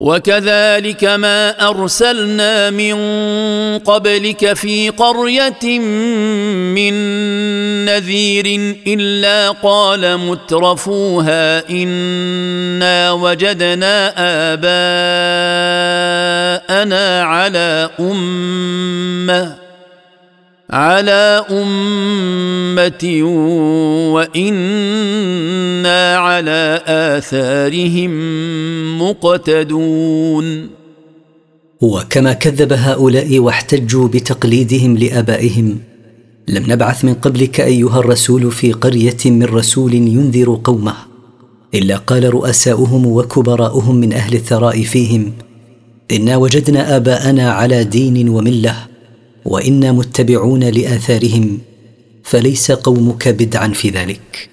وكذلك ما أرسلنا من قبلك في قرية من نذير إلا قال مترفوها إنا وجدنا آباءنا على أمة وإنا على آثارهم مقتدون. وكما كذب هؤلاء واحتجوا بتقليدهم لآبائهم، لم نبعث من قبلك أيها الرسول في قرية من رسول ينذر قومه إلا قال رؤساؤهم وكبراؤهم من أهل الثراء فيهم إنا وجدنا آباءنا على دين وملة وإنا متبعون لآثارهم، فليس قومك بدعا في ذلك.